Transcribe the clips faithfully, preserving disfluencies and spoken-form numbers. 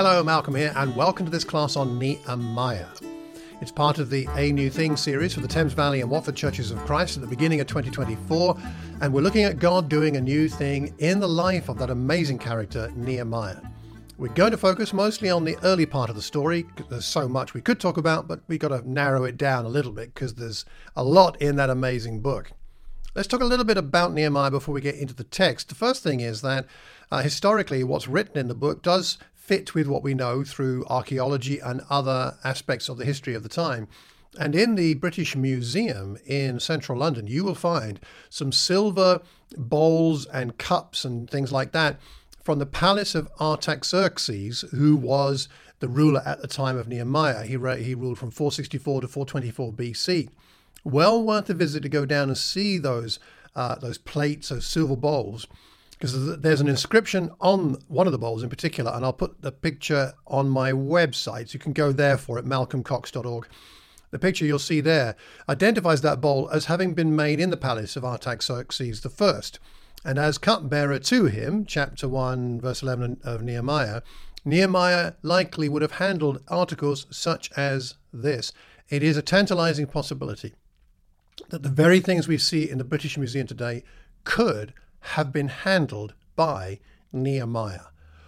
Hello, Malcolm here, and welcome to this class on Nehemiah. It's part of the A New Thing series for the Thames Valley and Watford Churches of Christ at the beginning of twenty twenty-four, and we're looking at God doing a new thing in the life of that amazing character, Nehemiah. We're going to focus mostly on the early part of the story, because there's so much we could talk about, but we've got to narrow it down a little bit because there's a lot in that amazing book. Let's talk a little bit about Nehemiah before we get into the text. The first thing is that uh, historically what's written in the book does fit with what we know through archaeology and other aspects of the history of the time. And in the British Museum in central London, you will find some silver bowls and cups and things like that from the palace of Artaxerxes, who was the ruler at the time of Nehemiah. He, re- he ruled from four sixty-four to four twenty-four B C. Well worth a visit to go down and see those uh, those plates, those silver bowls, because there's an inscription on one of the bowls in particular, and I'll put the picture on my website, so you can go there for it, malcolm cox dot org. The picture you'll see there identifies that bowl as having been made in the palace of Artaxerxes the First. And as cupbearer to him, chapter one, verse eleven of Nehemiah, Nehemiah likely would have handled articles such as this. It is a tantalizing possibility that the very things we see in the British Museum today could have been handled by Nehemiah.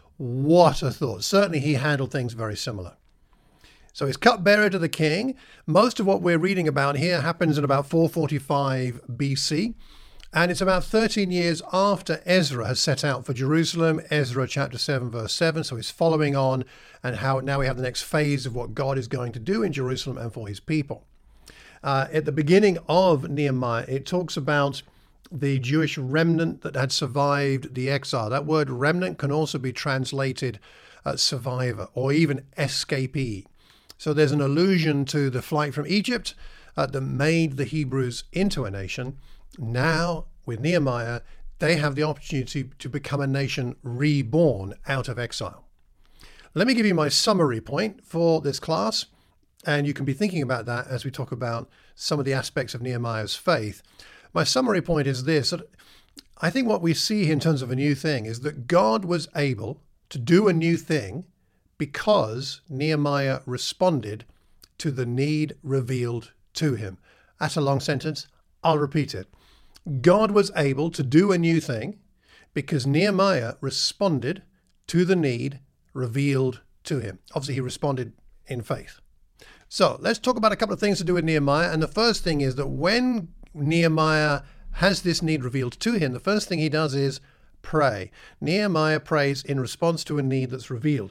What a thought. Certainly he handled things very similar. So he's cupbearer to the king. Most of what we're reading about here happens in about four forty-five B C. And it's about thirteen years after Ezra has set out for Jerusalem, Ezra chapter seven, verse seven. So he's following on, and how now we have the next phase of what God is going to do in Jerusalem and for his people. Uh, at the beginning of Nehemiah, it talks about the Jewish remnant that had survived the exile. That word remnant can also be translated uh, survivor or even escapee. So there's an allusion to the flight from Egypt uh, that made the Hebrews into a nation. Now, with Nehemiah, they have the opportunity to become a nation reborn out of exile. Let me give you my summary point for this class, and you can be thinking about that as we talk about some of the aspects of Nehemiah's faith. My summary point is this: that I think what we see in terms of a new thing is that God was able to do a new thing because Nehemiah responded to the need revealed to him. That's a long sentence. I'll repeat it. God was able to do a new thing because Nehemiah responded to the need revealed to him. Obviously, he responded in faith. So let's talk about a couple of things to do with Nehemiah. And the first thing is that when Nehemiah has this need revealed to him, the first thing he does is pray. Nehemiah prays in response to a need that's revealed.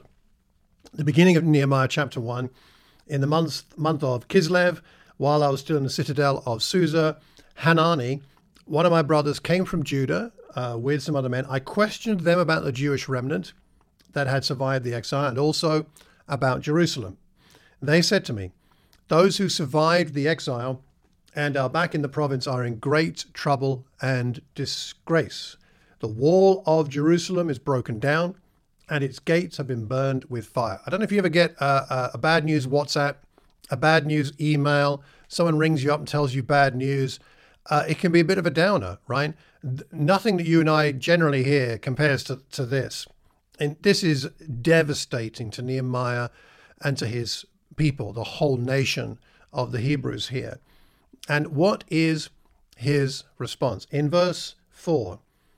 The beginning of Nehemiah chapter one, in the month, month of Kislev, while I was still in the citadel of Susa, Hanani, one of my brothers, came from Judah uh, with some other men. I questioned them about the Jewish remnant that had survived the exile and also about Jerusalem. They said to me, "Those who survived the exile and are back in the province are in great trouble and disgrace. The wall of Jerusalem is broken down and its gates have been burned with fire." I don't know if you ever get a, a bad news WhatsApp, a bad news email, someone rings you up and tells you bad news. Uh, it can be a bit of a downer, right? Nothing that you and I generally hear compares to, to this. And this is devastating to Nehemiah and to his people, the whole nation of the Hebrews here. And what is his response? In verse four,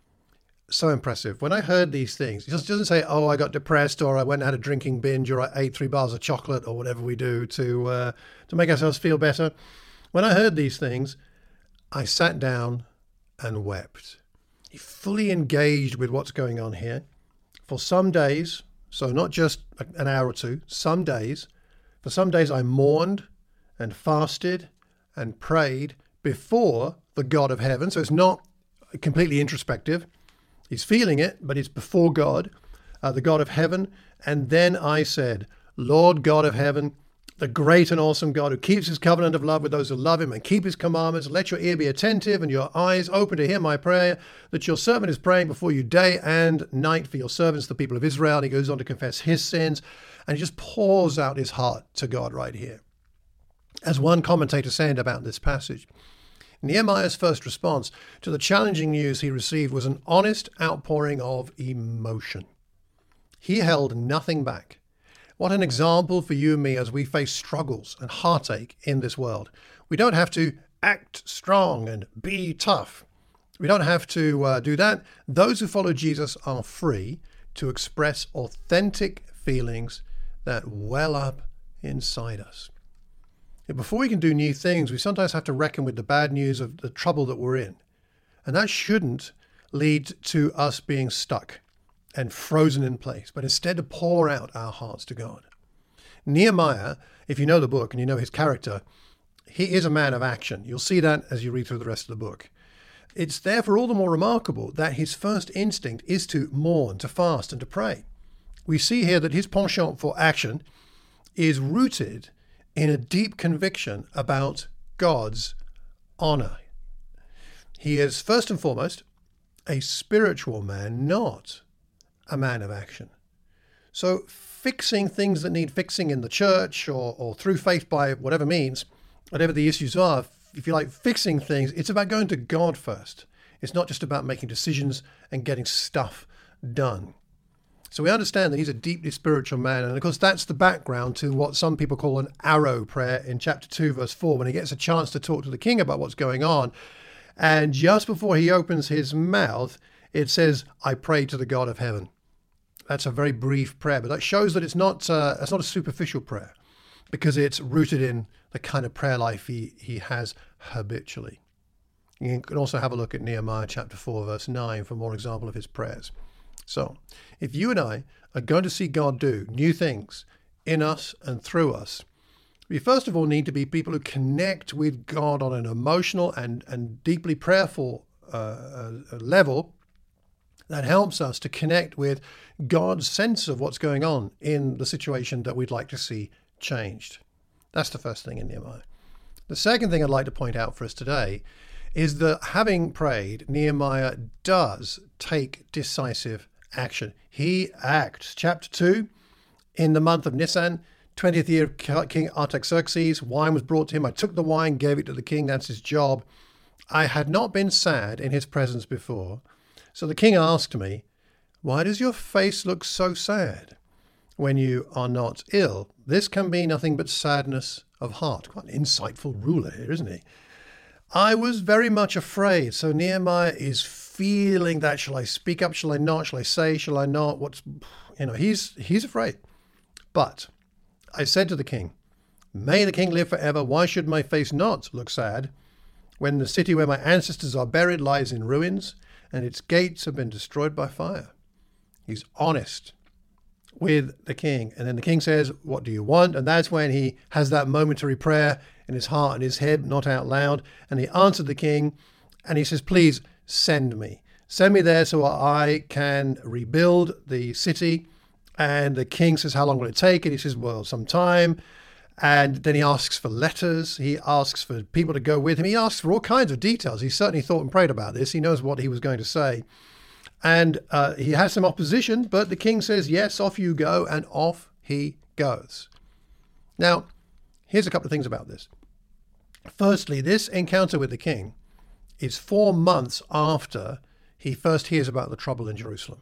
so impressive. When I heard these things, he just doesn't say, oh, I got depressed, or I went and had a drinking binge, or I ate three bars of chocolate, or whatever we do to uh, to make ourselves feel better. When I heard these things, I sat down and wept. He fully engaged with what's going on here. For some days, so not just an hour or two, some days, for some days I mourned and fasted and prayed before the God of heaven. So it's not completely introspective. He's feeling it, but it's before God, uh, the God of heaven. And then I said, Lord God of heaven, the great and awesome God who keeps his covenant of love with those who love him and keep his commandments, let your ear be attentive and your eyes open to hear my prayer, that your servant is praying before you day and night for your servants, the people of Israel. And he goes on to confess his sins, and he just pours out his heart to God right here. As one commentator said about this passage, Nehemiah's first response to the challenging news he received was an honest outpouring of emotion. He held nothing back. What an example for you and me as we face struggles and heartache in this world. We don't have to act strong and be tough. We don't have to uh, do that. Those who follow Jesus are free to express authentic feelings that well up inside us. Before we can do new things, we sometimes have to reckon with the bad news of the trouble that we're in. And that shouldn't lead to us being stuck and frozen in place, but instead to pour out our hearts to God. Nehemiah, if you know the book and you know his character, he is a man of action. You'll see that as you read through the rest of the book. It's therefore all the more remarkable that his first instinct is to mourn, to fast, and to pray. We see here that his penchant for action is rooted in a deep conviction about God's honor. He is first and foremost a spiritual man, not a man of action. So fixing things that need fixing in the church or, or through faith by whatever means, whatever the issues are, if you like fixing things, it's about going to God first. It's not just about making decisions and getting stuff done. So we understand that he's a deeply spiritual man. And of course, that's the background to what some people call an arrow prayer in chapter two, verse four, when he gets a chance to talk to the king about what's going on. And just before he opens his mouth, it says, I pray to the God of heaven. That's a very brief prayer, but that shows that it's not uh, it's not a superficial prayer because it's rooted in the kind of prayer life he, he has habitually. You can also have a look at Nehemiah chapter four, verse nine for more example of his prayers. So if you and I are going to see God do new things in us and through us, we first of all need to be people who connect with God on an emotional and, and deeply prayerful uh, level that helps us to connect with God's sense of what's going on in the situation that we'd like to see changed. That's the first thing in Nehemiah. The second thing I'd like to point out for us today is that having prayed, Nehemiah does take decisive action. He acts. Chapter two, in the month of Nisan, twentieth year of King Artaxerxes, wine was brought to him. I took the wine, gave it to the king. That's his job. I had not been sad in his presence before. So the king asked me, why does your face look so sad when you are not ill? This can be nothing but sadness of heart. Quite an insightful ruler here, isn't he? I was very much afraid. So Nehemiah is feeling that. Shall I speak up? Shall I not? Shall I say? Shall I not? What's, you know, he's, he's afraid. But I said to the king, may the king live forever. Why should my face not look sad when the city where my ancestors are buried lies in ruins and its gates have been destroyed by fire? He's honest with the king. And then the king says, what do you want? And that's when he has that momentary prayer in his heart and his head, not out loud. And he answered the king and he says, please send me. Send me there so I can rebuild the city. And the king says, how long will it take? And he says, well, some time. And then he asks for letters. He asks for people to go with him. He asks for all kinds of details. He certainly thought and prayed about this. He knows what he was going to say. And uh, he has some opposition, but the king says, yes, off you go. And off he goes. Now, here's a couple of things about this. Firstly, this encounter with the king is four months after he first hears about the trouble in Jerusalem.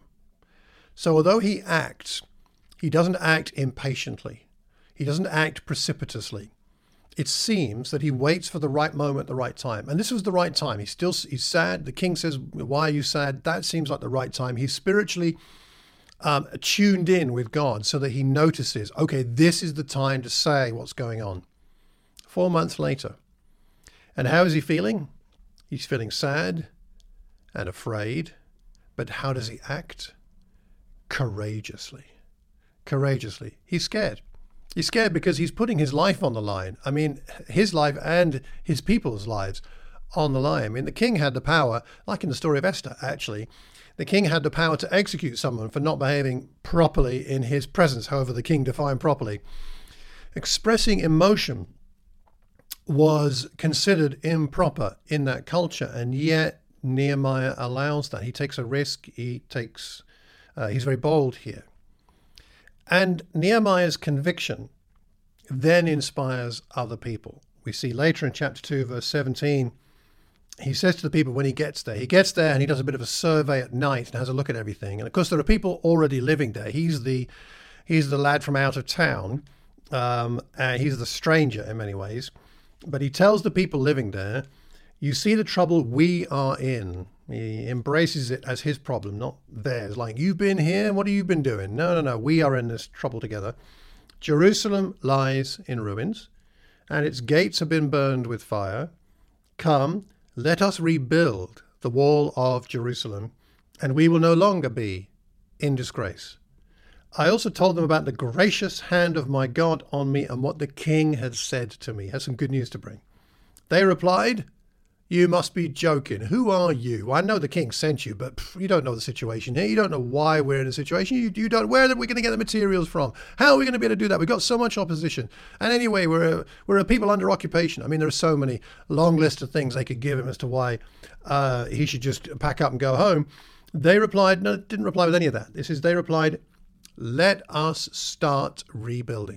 So although he acts, he doesn't act impatiently. He doesn't act precipitously. It seems that he waits for the right moment at the right time. And this was the right time. He's still he's sad. The king says, why are you sad? That seems like the right time. He's spiritually um, tuned in with God so that he notices, okay, this is the time to say what's going on. Four months later. And how is he feeling? He's feeling sad and afraid. But how does he act? Courageously. Courageously. He's scared. He's scared because he's putting his life on the line. I mean, his life and his people's lives on the line. I mean, the king had the power, like in the story of Esther, actually, the king had the power to execute someone for not behaving properly in his presence, however the king defined properly. Expressing emotion was considered improper in that culture, and yet Nehemiah allows that. He takes a risk. He takes, uh, he's very bold here. And Nehemiah's conviction then inspires other people. We see later in chapter two, verse seventeen, he says to the people when he gets there, he gets there and he does a bit of a survey at night and has a look at everything. And of course, there are people already living there. He's the He's the lad from out of town. Um, and he's the stranger in many ways. But he tells the people living there, you see the trouble we are in. He embraces it as his problem, not theirs. Like, you've been here, what have you been doing? No, no, no, we are in this trouble together. Jerusalem lies in ruins, and its gates have been burned with fire. Come, let us rebuild the wall of Jerusalem, and we will no longer be in disgrace. I also told them about the gracious hand of my God on me and what the king had said to me. Has some good news to bring. They replied, you must be joking. Who are you? I know the king sent you, but pff, you don't know the situation here. You don't know why we're in a situation. You, you don't. Where are we going to get the materials from? How are we going to be able to do that? We've got so much opposition. And anyway, we're a, we're a people under occupation. I mean, there are so many long list of things they could give him as to why uh, he should just pack up and go home. They replied, no, didn't reply with any of that. This is, they replied, let us start rebuilding.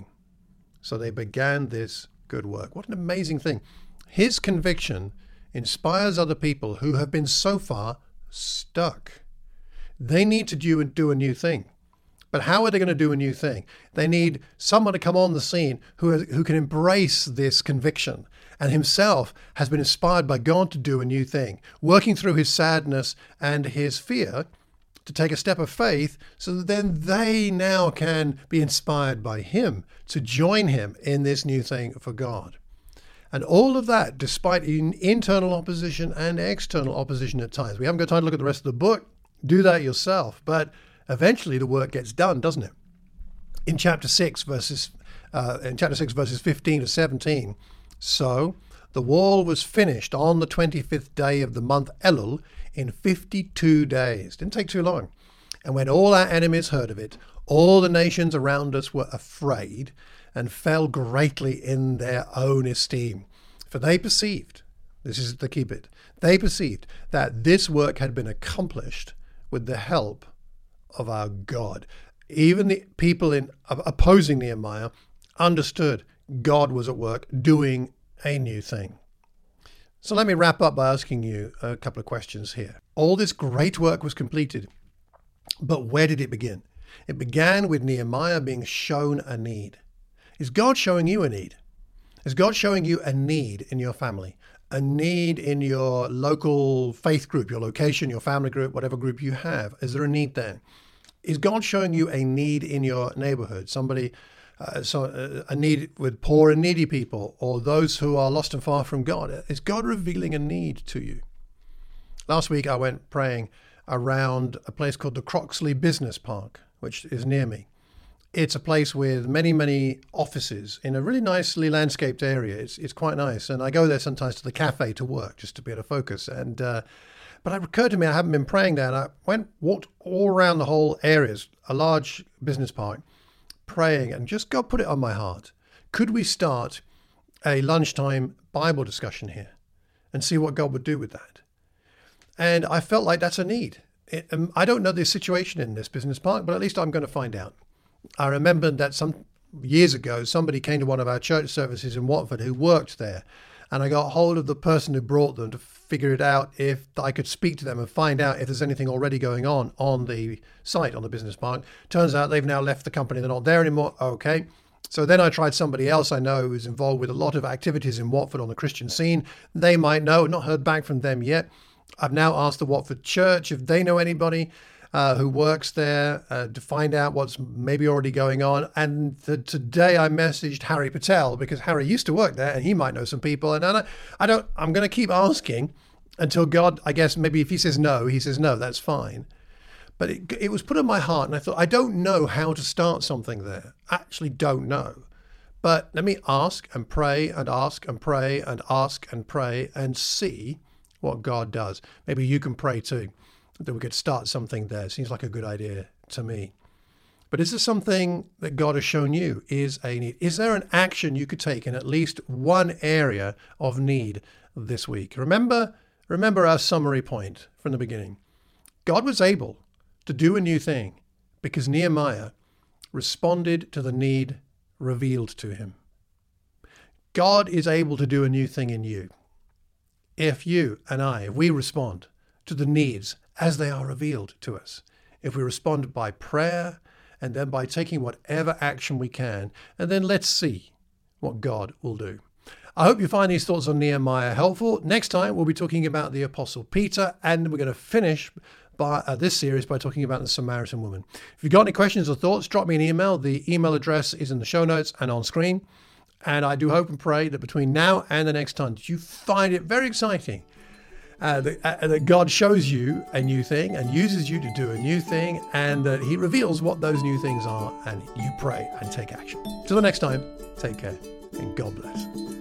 So they began this good work. What an amazing thing. His conviction inspires other people who have been so far stuck. They need to do, do a new thing. But how are they going to do a new thing? They need someone to come on the scene who, has, who can embrace this conviction and himself has been inspired by God to do a new thing, working through his sadness and his fear to take a step of faith so that then they now can be inspired by him to join him in this new thing for God. And all of that, despite in internal opposition and external opposition at times. We haven't got time to look at the rest of the book. Do that yourself. But eventually the work gets done, doesn't it? In chapter six, verses uh, in chapter six, verses fifteen to seventeen. So the wall was finished on the twenty-fifth day of the month Elul in fifty-two days. Didn't take too long. And when all our enemies heard of it, all the nations around us were afraid and fell greatly in their own esteem. For they perceived, this is the key bit, they perceived that this work had been accomplished with the help of our God. Even the people in opposing Nehemiah understood God was at work doing a new thing. So let me wrap up by asking you a couple of questions here. All this great work was completed, but where did it begin? It began with Nehemiah being shown a need. Is God showing you a need? Is God showing you a need in your family? A need in your local faith group, your location, your family group, whatever group you have? Is there a need there? Is God showing you a need in your neighborhood? Somebody, uh, so uh, a need with poor and needy people, or those who are lost and far from God? Is God revealing a need to you? Last week I went praying around a place called the Croxley Business Park, which is near me. It's a place with many, many offices in a really nicely landscaped area. It's it's quite nice. And I go there sometimes to the cafe to work, just to be able to focus. And uh, but it occurred to me I haven't been praying there. And I went, walked all around the whole areas, a large business park, praying, and just God put it on my heart. Could we start a lunchtime Bible discussion here and see what God would do with that? And I felt like that's a need. It, um, I don't know the situation in this business park, but at least I'm going to find out. I remembered that some years ago, somebody came to one of our church services in Watford who worked there. And I got hold of the person who brought them to figure it out if I could speak to them and find out if there's anything already going on on the site, on the business park. Turns out they've now left the company. They're not there anymore. Okay. So then I tried somebody else I know who's involved with a lot of activities in Watford on the Christian scene. They might know, not heard back from them yet. I've now asked the Watford Church if they know anybody uh, who works there uh, to find out what's maybe already going on. And the, today I messaged Harry Patel because Harry used to work there and he might know some people. And I, I don't, I'm going to keep asking until God, I guess maybe if he says no, he says no, that's fine. But it, it was put in my heart and I thought, I don't know how to start something there. I actually don't know. But let me ask and pray and ask and pray and ask and pray and see what God does. Maybe you can pray too, that we could start something there. Seems like a good idea to me. But is there something that God has shown you is a need? Is there an action you could take in at least one area of need this week? Remember, remember our summary point from the beginning. God was able to do a new thing because Nehemiah responded to the need revealed to him. God is able to do a new thing in you. If you and I, if we respond to the needs as they are revealed to us, if we respond by prayer and then by taking whatever action we can, and then let's see what God will do. I hope you find these thoughts on Nehemiah helpful. Next time, we'll be talking about the Apostle Peter, and we're going to finish by uh, this series by talking about the Samaritan woman. If you've got any questions or thoughts, drop me an email. The email address is in the show notes and on screen. And I do hope and pray that between now and the next time, that you find it very exciting uh, that, uh, that God shows you a new thing and uses you to do a new thing, and that he reveals what those new things are, and you pray and take action. Till the next time, take care and God bless.